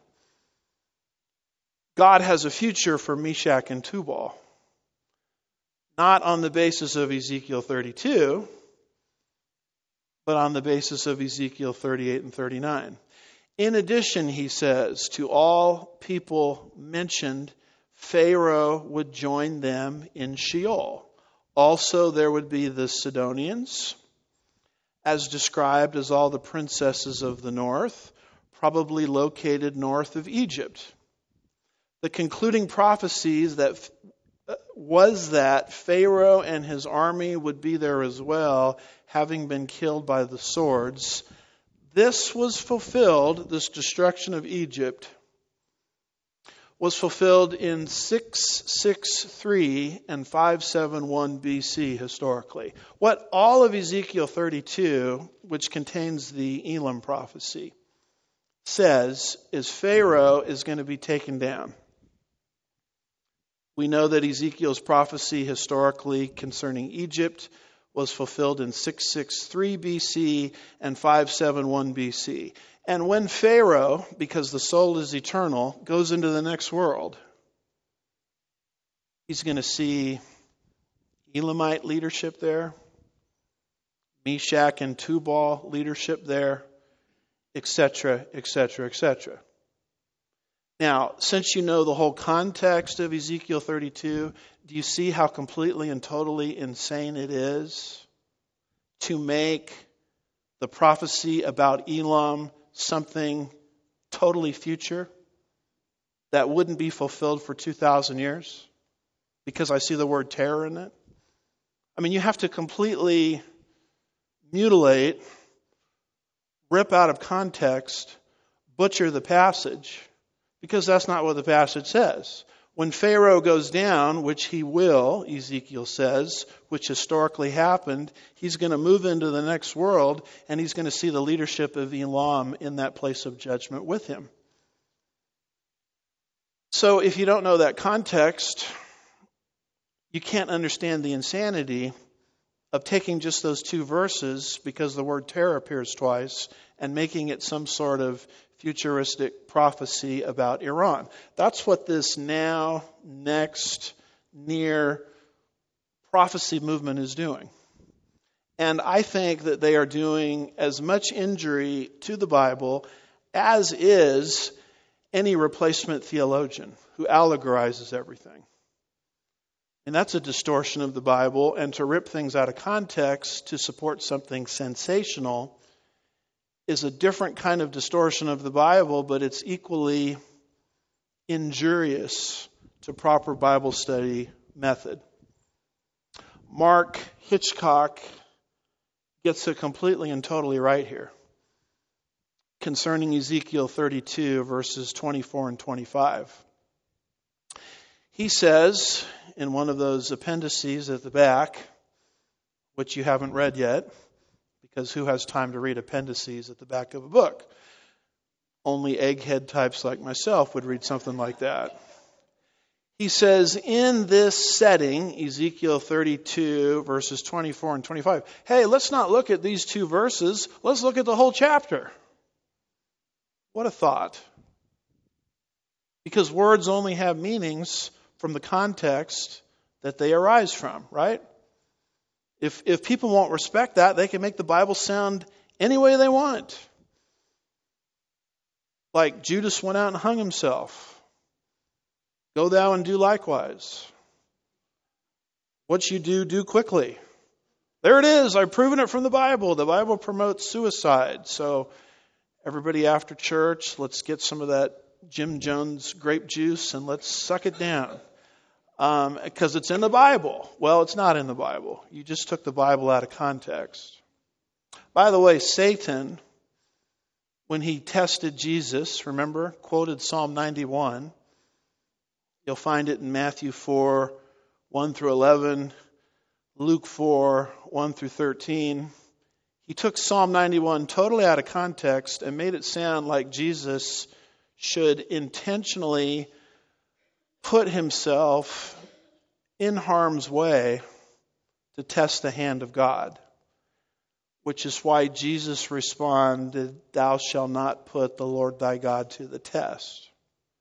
God has a future for Meshach and Tubal, not on the basis of Ezekiel 32, but on the basis of Ezekiel 38 and 39. In addition, he says, to all people mentioned, Pharaoh would join them in Sheol. Also, there would be the Sidonians, as described as all the princesses of the north, probably located north of Egypt. The concluding prophecies was that Pharaoh and his army would be there as well, having been killed by the swords. This was fulfilled, this destruction of Egypt, was fulfilled in 663 and 571 BC historically. What all of Ezekiel 32, which contains the Elam prophecy, says is Pharaoh is going to be taken down. We know that Ezekiel's prophecy historically concerning Egypt was fulfilled in 663 BC and 571 BC. And when Pharaoh, because the soul is eternal, goes into the next world, he's going to see Elamite leadership there, Meshach and Tubal leadership there, etc., etc., etc. Now, since you know the whole context of Ezekiel 32, do you see how completely and totally insane it is to make the prophecy about Elam something totally future that wouldn't be fulfilled for 2,000 years? Because I see the word terror in it. I mean, you have to completely mutilate, rip out of context, butcher the passage, because that's not what the passage says. When Pharaoh goes down, which he will, Ezekiel says, which historically happened, he's going to move into the next world, and he's going to see the leadership of Elam in that place of judgment with him. So if you don't know that context, you can't understand the insanity of taking just those two verses, because the word terror appears twice, and making it some sort of futuristic prophecy about Iran. That's what this now, next, near prophecy movement is doing. And I think that they are doing as much injury to the Bible as is any replacement theologian who allegorizes everything. And that's a distortion of the Bible, and to rip things out of context to support something sensational is a different kind of distortion of the Bible, but it's equally injurious to proper Bible study method. Mark Hitchcock gets it completely and totally right here concerning Ezekiel 32, verses 24 and 25. He says in one of those appendices at the back, which you haven't read yet, because who has time to read appendices at the back of a book? Only egghead types like myself would read something like that. He says, in this setting, Ezekiel 32, verses 24 and 25, hey, let's not look at these two verses. Let's look at the whole chapter. What a thought. Because words only have meanings from the context that they arise from, right? If people won't respect that, they can make the Bible sound any way they want. Like Judas went out and hung himself. Go thou and do likewise. What you do, do quickly. There it is. I've proven it from the Bible. The Bible promotes suicide. So everybody after church, let's get some of that Jim Jones grape juice and let's suck it down. Because it's in the Bible. Well, it's not in the Bible. You just took the Bible out of context. By the way, Satan, when he tested Jesus, remember, quoted Psalm 91. You'll find it in Matthew 4, 1 through 11, Luke 4, 1 through 13. He took Psalm 91 totally out of context and made it sound like Jesus should intentionally put himself in harm's way to test the hand of God, which is why Jesus responded, thou shalt not put the Lord thy God to the test.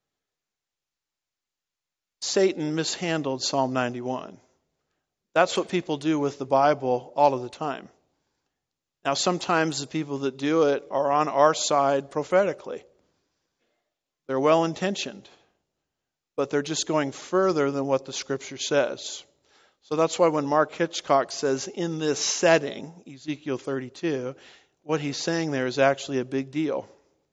Satan mishandled Psalm 91. That's what people do with the Bible all of the time. Now, sometimes the people that do it are on our side prophetically. They're well-intentioned, but they're just going further than what the Scripture says. So that's why when Mark Hitchcock says, in this setting, Ezekiel 32, what he's saying there is actually a big deal.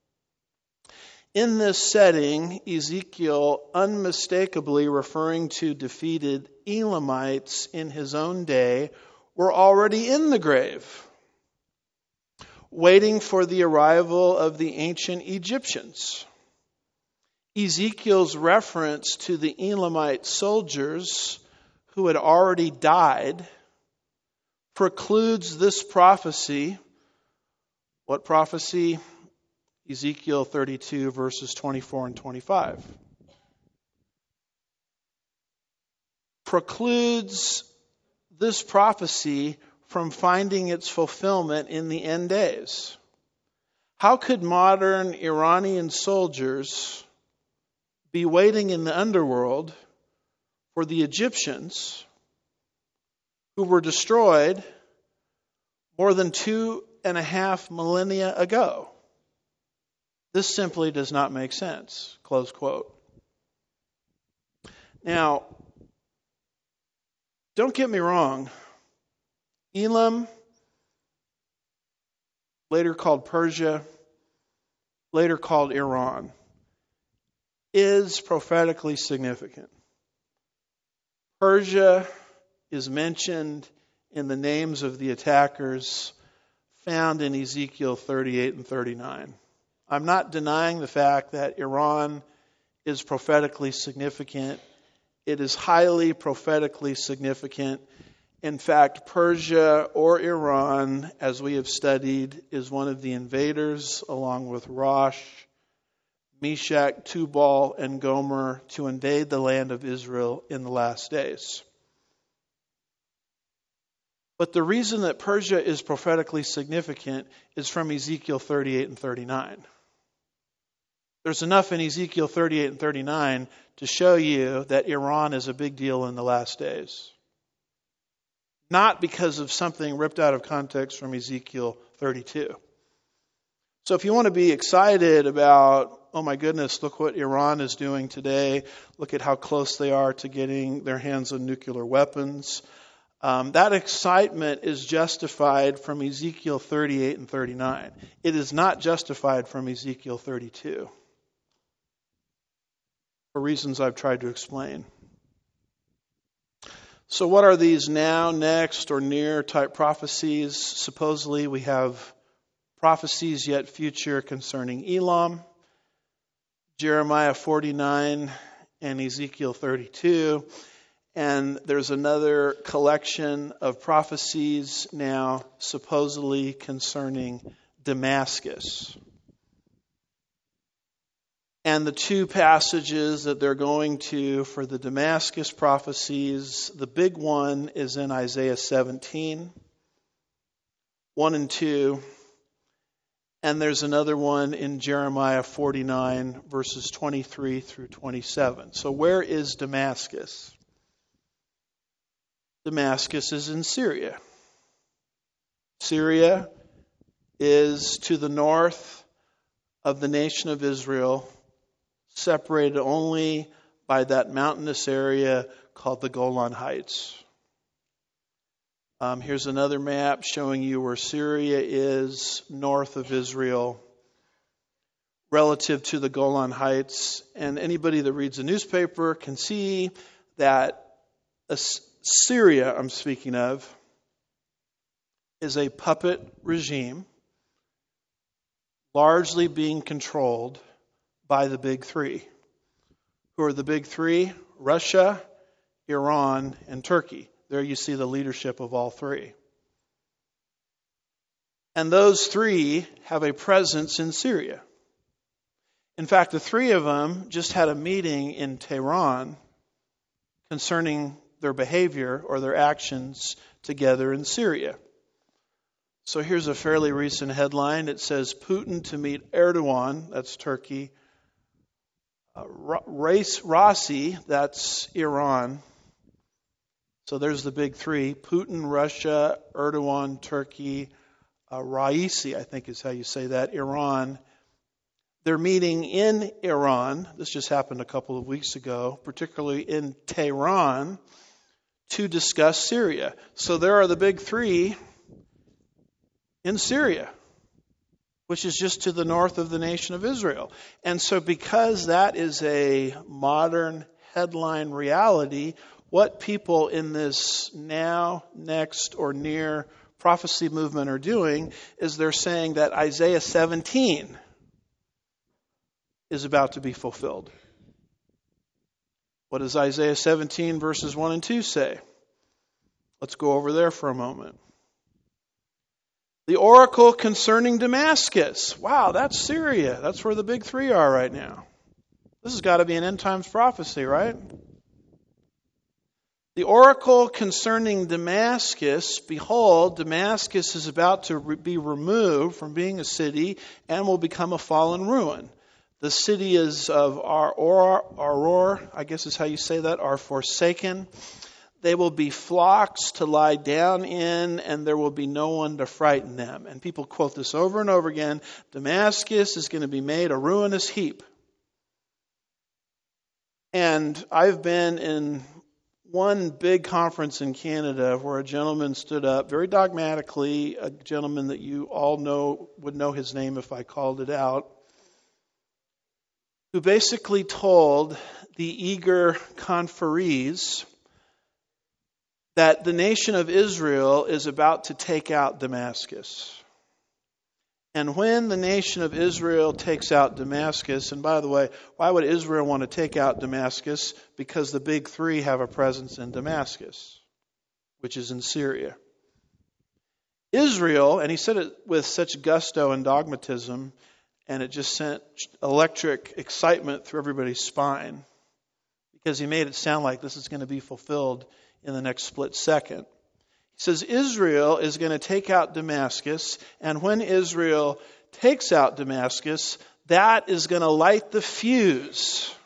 In this setting, Ezekiel, unmistakably referring to defeated Elamites in his own day, were already in the grave, waiting for the arrival of the ancient Egyptians. Ezekiel's reference to the Elamite soldiers who had already died precludes this prophecy. What prophecy? Ezekiel 32, verses 24 and 25. Precludes this prophecy from finding its fulfillment in the end days. How could modern Iranian soldiers be waiting in the underworld for the Egyptians who were destroyed more than 2.5 millennia ago? This simply does not make sense. Close quote. Now, don't get me wrong. Elam, later called Persia, later called Iran, is prophetically significant. Persia is mentioned in the names of the attackers found in Ezekiel 38 and 39. I'm not denying the fact that Iran is prophetically significant. It is highly prophetically significant. In fact, Persia or Iran, as we have studied, is one of the invaders, along with Rosh, Meshach, Tubal, and Gomer, to invade the land of Israel in the last days. But the reason that Persia is prophetically significant is from Ezekiel 38 and 39. There's enough in Ezekiel 38 and 39 to show you that Iran is a big deal in the last days. Not because of something ripped out of context from Ezekiel 32. So if you want to be excited about, oh my goodness, look what Iran is doing today, look at how close they are to getting their hands on nuclear weapons, that excitement is justified from Ezekiel 38 and 39. It is not justified from Ezekiel 32. For reasons I've tried to explain. So what are these now, next, or near type prophecies? Supposedly we have prophecies yet future concerning Elam, Jeremiah 49, and Ezekiel 32. And there's another collection of prophecies now supposedly concerning Damascus. And the two passages that they're going to for the Damascus prophecies, the big one is in Isaiah 17, 1 and 2. And there's another one in Jeremiah 49, verses 23 through 27. So where is Damascus? Damascus is in Syria. Syria is to the north of the nation of Israel, separated only by that mountainous area called the Golan Heights. Here's another map showing you where Syria is north of Israel relative to the Golan Heights. And anybody that reads a newspaper can see that Syria, I'm speaking of, is a puppet regime largely being controlled by the big three. Who are the big three? Russia, Iran, and Turkey. There you see the leadership of all three. And those three have a presence in Syria. In fact, the three of them just had a meeting in Tehran concerning their behavior or their actions together in Syria. So here's a fairly recent headline. It says, Putin to meet Erdogan, that's Turkey. Rossi, that's Iran. So there's the big three. Putin, Russia, Erdogan, Turkey. Raisi, I think is how you say that, Iran. They're meeting in Iran. This just happened a couple of weeks ago, particularly in Tehran, to discuss Syria. So there are the big three in Syria, which is just to the north of the nation of Israel. And so because that is a modern headline reality, what people in this now, next, or near prophecy movement are doing is they're saying that Isaiah 17 is about to be fulfilled. What does Isaiah 17 verses 1 and 2 say? Let's go over there for a moment. The oracle concerning Damascus. Wow, that's Syria. That's where the big three are right now. This has got to be an end times prophecy, right? The oracle concerning Damascus, behold, Damascus is about to be removed from being a city and will become a fallen ruin. The city is of Auror, I guess is how you say that, are forsaken. They will be flocks to lie down in, and there will be no one to frighten them. And people quote this over and over again. Damascus is going to be made a ruinous heap. And I've been in one big conference in Canada where a gentleman stood up very dogmatically, a gentleman that you all would know his name if I called it out, who basically told the eager conferees that the nation of Israel is about to take out Damascus. And when the nation of Israel takes out Damascus, and by the way, why would Israel want to take out Damascus? Because the big three have a presence in Damascus, which is in Syria. Israel, and he said it with such gusto and dogmatism, and it just sent electric excitement through everybody's spine, because he made it sound like this is going to be fulfilled in the next split second. He says Israel is going to take out Damascus, and when Israel takes out Damascus, that is going to light the fuse,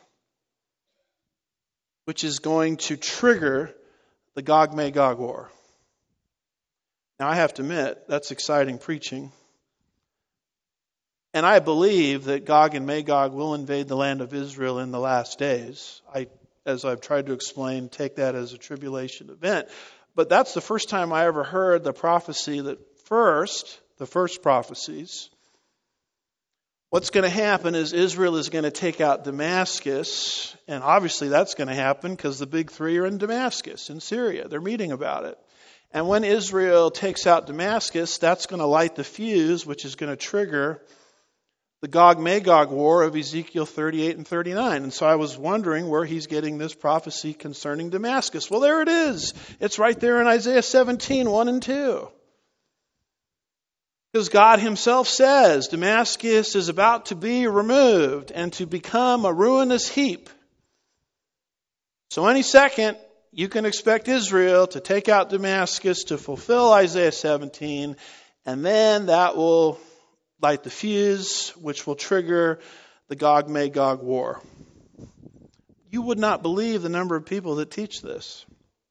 which is going to trigger the Gog-Magog war. Now, I have to admit, that's exciting preaching. And I believe that Gog and Magog will invade the land of Israel in the last days. As I've tried to explain, take that as a tribulation event. But that's the first time I ever heard the prophecy the first prophecies. What's going to happen is Israel is going to take out Damascus, and obviously that's going to happen because the big three are in Damascus, in Syria. They're meeting about it. And when Israel takes out Damascus, that's going to light the fuse, which is going to trigger the Gog-Magog war of Ezekiel 38 and 39. And so I was wondering where he's getting this prophecy concerning Damascus. Well, there it is. It's right there in Isaiah 17, 1 and 2. Because God himself says Damascus is about to be removed and to become a ruinous heap. So any second, you can expect Israel to take out Damascus to fulfill Isaiah 17, and then that will light the fuse, which will trigger the Gog-Magog war. You would not believe the number of people that teach this.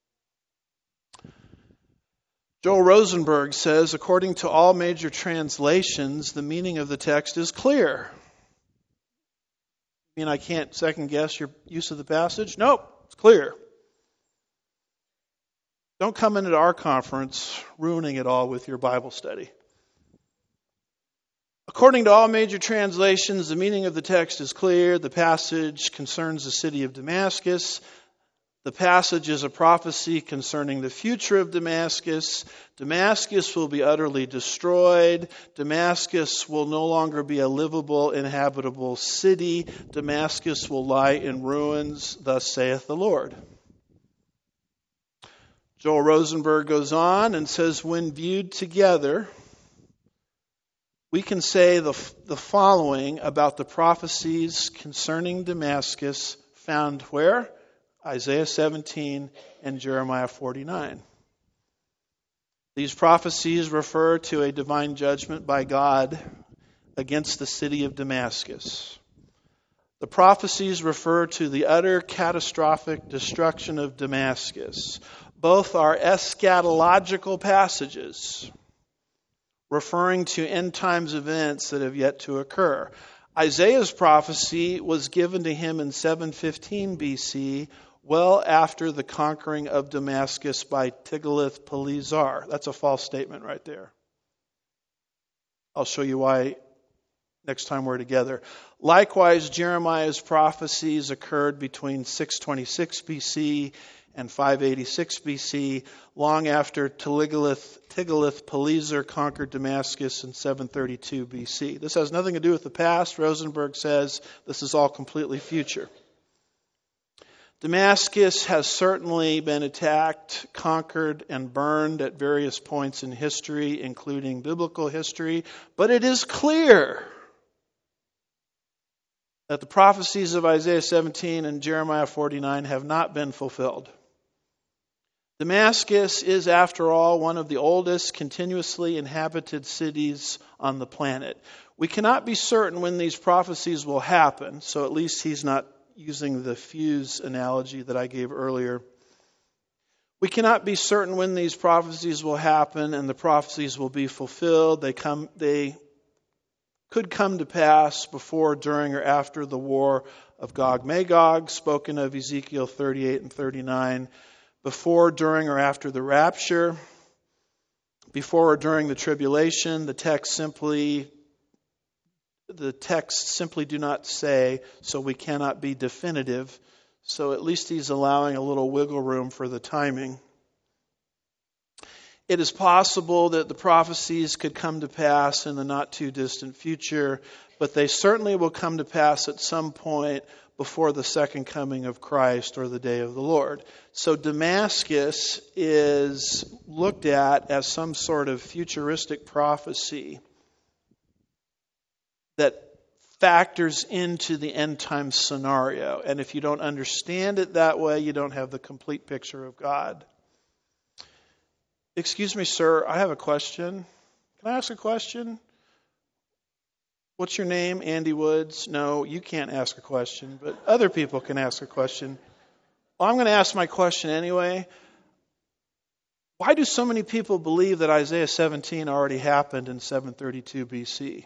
Joel Rosenberg says, according to all major translations, the meaning of the text is clear. I can't second guess your use of the passage? Nope, it's clear. Don't come into our conference ruining it all with your Bible study. According to all major translations, the meaning of the text is clear. The passage concerns the city of Damascus. The passage is a prophecy concerning the future of Damascus. Damascus will be utterly destroyed. Damascus will no longer be a livable, inhabitable city. Damascus will lie in ruins, thus saith the Lord. Joel Rosenberg goes on and says, when viewed together, we can say the following about the prophecies concerning Damascus found where? Isaiah 17 and Jeremiah 49. These prophecies refer to a divine judgment by God against the city of Damascus. The prophecies refer to the utter catastrophic destruction of Damascus. Both are eschatological passages, referring to end times events that have yet to occur. Isaiah's prophecy was given to him in 715 BC, well after the conquering of Damascus by Tiglath-Pileser. That's a false statement right there. I'll show you why next time we're together. Likewise, Jeremiah's prophecies occurred between 626 BC and 586 BC, long after Tiglath-Pileser conquered Damascus in 732 BC. This has nothing to do with the past. Rosenberg says this is all completely future. Damascus has certainly been attacked, conquered, and burned at various points in history, including biblical history, but it is clear that the prophecies of Isaiah 17 and Jeremiah 49 have not been fulfilled. Damascus is, after all, one of the oldest continuously inhabited cities on the planet. We cannot be certain when these prophecies will happen, so at least he's not using the fuse analogy that I gave earlier. We cannot be certain when these prophecies will happen and the prophecies will be fulfilled. They could come to pass before, during, or after the war of Gog-Magog, spoken of Ezekiel 38 and 39, before, during, or after the rapture, before or during the tribulation. The text simply do not say, so we cannot be definitive. So at least he's allowing a little wiggle room for the timing. It is possible that the prophecies could come to pass in the not too distant future, but they certainly will come to pass at some point before the second coming of Christ or the day of the Lord. So Damascus is looked at as some sort of futuristic prophecy that factors into the end time scenario. And if you don't understand it that way, you don't have the complete picture of God. Excuse me, sir, I have a question. Can I ask a question? What's your name? Andy Woods? No, you can't ask a question, but other people can ask a question. Well, I'm going to ask my question anyway. Why do so many people believe that Isaiah 17 already happened in 732 BC?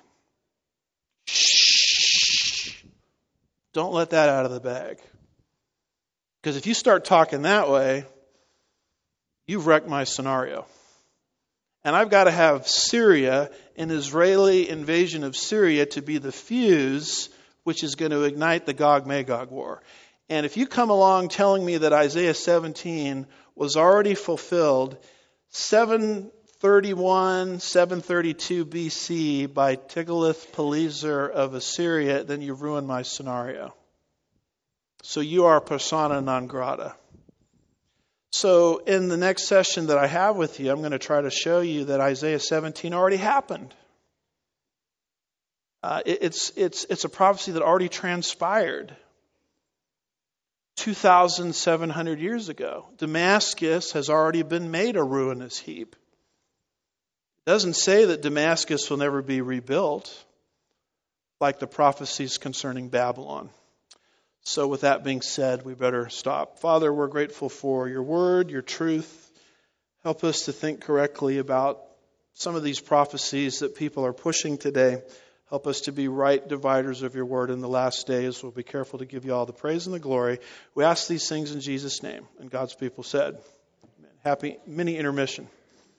Shh. Don't let that out of the bag. Because if you start talking that way, you've wrecked my scenario. And I've got to have Syria, an Israeli invasion of Syria, to be the fuse which is going to ignite the Gog-Magog war. And if you come along telling me that Isaiah 17 was already fulfilled 731, 732 BC by Tiglath-Pileser of Assyria, then you've ruined my scenario. So you are persona non grata. So in the next session that I have with you, I'm going to try to show you that Isaiah 17 already happened. It's a prophecy that already transpired 2,700 years ago. Damascus has already been made a ruinous heap. It doesn't say that Damascus will never be rebuilt, like the prophecies concerning Babylon. So with that being said, we better stop. Father, we're grateful for your word, your truth. Help us to think correctly about some of these prophecies that people are pushing today. Help us to be right dividers of your word in the last days. We'll be careful to give you all the praise and the glory. We ask these things in Jesus' name. And God's people said, Amen. Happy mini intermission.